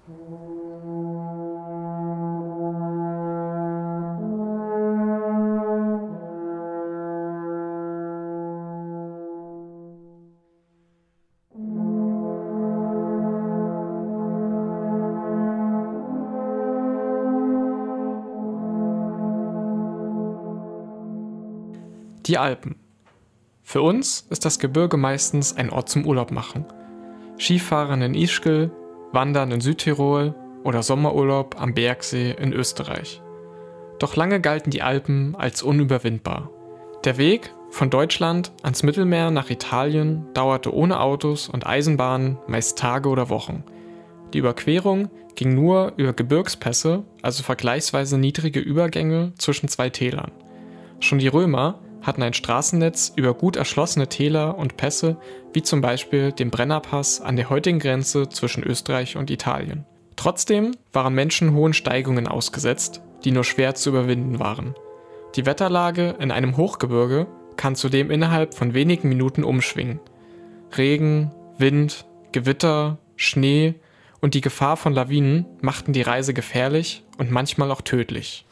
Die Alpen. Für uns ist das Gebirge meistens ein Ort zum Urlaub machen. Skifahren in Ischgl, Wandern in Südtirol oder Sommerurlaub am Bergsee in Österreich. Doch lange galten die Alpen als unüberwindbar. Der Weg von Deutschland ans Mittelmeer nach Italien dauerte ohne Autos und Eisenbahnen meist Tage oder Wochen. Die Überquerung ging nur über Gebirgspässe, also vergleichsweise niedrige Übergänge zwischen zwei Tälern. Schon die Römer hatten ein Straßennetz über gut erschlossene Täler und Pässe, wie zum Beispiel den Brennerpass an der heutigen Grenze zwischen Österreich und Italien. Trotzdem waren Menschen hohen Steigungen ausgesetzt, die nur schwer zu überwinden waren. Die Wetterlage in einem Hochgebirge kann zudem innerhalb von wenigen Minuten umschwingen. Regen, Wind, Gewitter, Schnee und die Gefahr von Lawinen machten die Reise gefährlich und manchmal auch tödlich.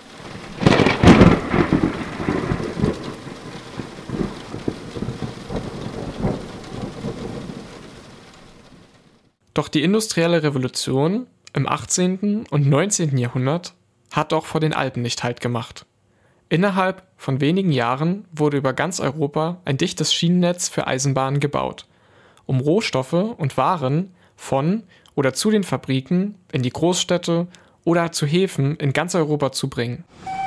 Doch die industrielle Revolution im 18. und 19. Jahrhundert hat auch vor den Alpen nicht Halt gemacht. Innerhalb von wenigen Jahren wurde über ganz Europa ein dichtes Schienennetz für Eisenbahnen gebaut, um Rohstoffe und Waren von oder zu den Fabriken in die Großstädte oder zu Häfen in ganz Europa zu bringen.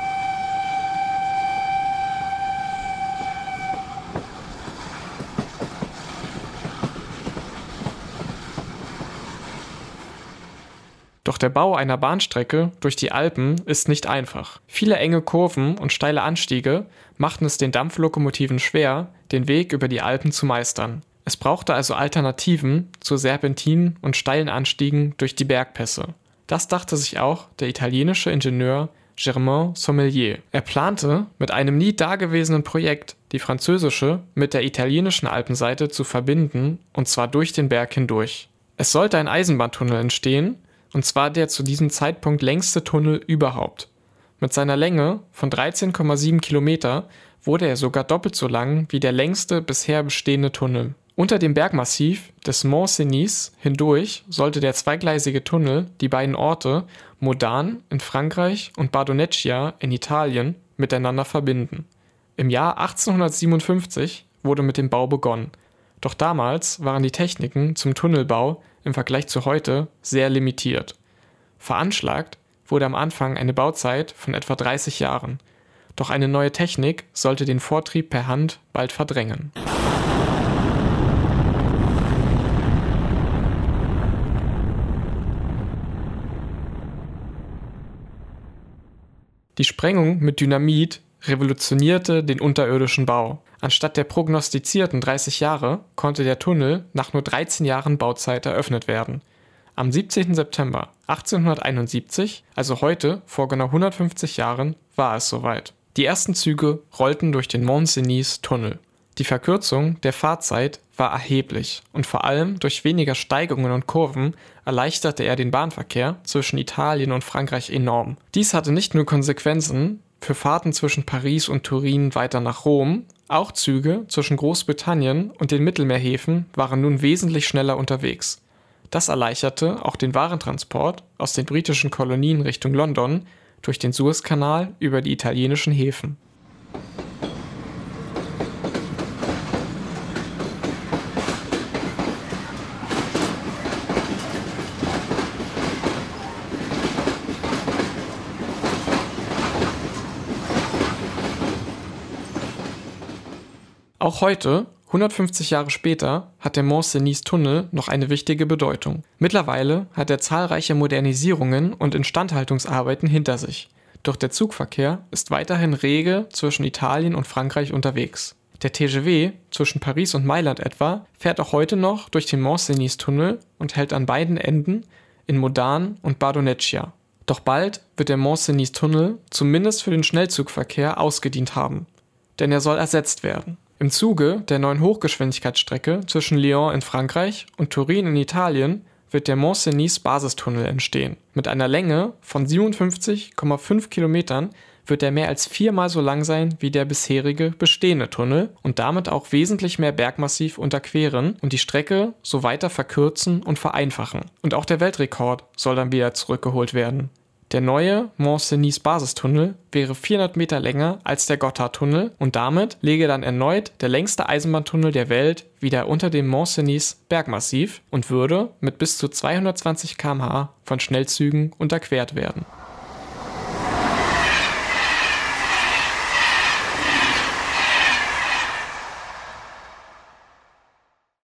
Doch der Bau einer Bahnstrecke durch die Alpen ist nicht einfach. Viele enge Kurven und steile Anstiege machten es den Dampflokomotiven schwer, den Weg über die Alpen zu meistern. Es brauchte also Alternativen zu Serpentinen und steilen Anstiegen durch die Bergpässe. Das dachte sich auch der italienische Ingenieur Germain Sommier. Er plante, mit einem nie dagewesenen Projekt die französische mit der italienischen Alpenseite zu verbinden, und zwar durch den Berg hindurch. Es sollte ein Eisenbahntunnel entstehen, und zwar der zu diesem Zeitpunkt längste Tunnel überhaupt. Mit seiner Länge von 13,7 Kilometer wurde er sogar doppelt so lang wie der längste bisher bestehende Tunnel. Unter dem Bergmassiv des Mont Cenis hindurch sollte der zweigleisige Tunnel die beiden Orte Modane in Frankreich und Bardonecchia in Italien miteinander verbinden. Im Jahr 1857 wurde mit dem Bau begonnen. Doch damals waren die Techniken zum Tunnelbau im Vergleich zu heute sehr limitiert. Veranschlagt wurde am Anfang eine Bauzeit von etwa 30 Jahren. Doch eine neue Technik sollte den Vortrieb per Hand bald verdrängen. Die Sprengung mit Dynamit revolutionierte den unterirdischen Bau. Anstatt der prognostizierten 30 Jahre konnte der Tunnel nach nur 13 Jahren Bauzeit eröffnet werden. Am 17. September 1871, also heute vor genau 150 Jahren, war es soweit. Die ersten Züge rollten durch den Mont Cenis-Tunnel. Die Verkürzung der Fahrzeit war erheblich und vor allem durch weniger Steigungen und Kurven erleichterte er den Bahnverkehr zwischen Italien und Frankreich enorm. Dies hatte nicht nur Konsequenzen für Fahrten zwischen Paris und Turin weiter nach Rom, auch Züge zwischen Großbritannien und den Mittelmeerhäfen waren nun wesentlich schneller unterwegs. Das erleichterte auch den Warentransport aus den britischen Kolonien Richtung London durch den Suezkanal über die italienischen Häfen. Auch heute, 150 Jahre später, hat der Mont Cenis-Tunnel noch eine wichtige Bedeutung. Mittlerweile hat er zahlreiche Modernisierungen und Instandhaltungsarbeiten hinter sich. Doch der Zugverkehr ist weiterhin rege zwischen Italien und Frankreich unterwegs. Der TGV zwischen Paris und Mailand etwa fährt auch heute noch durch den Mont Cenis-Tunnel und hält an beiden Enden in Modane und Bardonecchia. Doch bald wird der Mont Cenis-Tunnel zumindest für den Schnellzugverkehr ausgedient haben, denn er soll ersetzt werden. Im Zuge der neuen Hochgeschwindigkeitsstrecke zwischen Lyon in Frankreich und Turin in Italien wird der Mont-Cenis-Basistunnel entstehen. Mit einer Länge von 57,5 Kilometern wird er mehr als 4-mal so lang sein wie der bisherige bestehende Tunnel und damit auch wesentlich mehr Bergmassiv unterqueren und die Strecke so weiter verkürzen und vereinfachen. Und auch der Weltrekord soll dann wieder zurückgeholt werden. Der neue Mont-Cenis-Basistunnel wäre 400 Meter länger als der Gotthardtunnel und damit läge dann erneut der längste Eisenbahntunnel der Welt wieder unter dem Mont-Cenis-Bergmassiv und würde mit bis zu 220 km/h von Schnellzügen unterquert werden.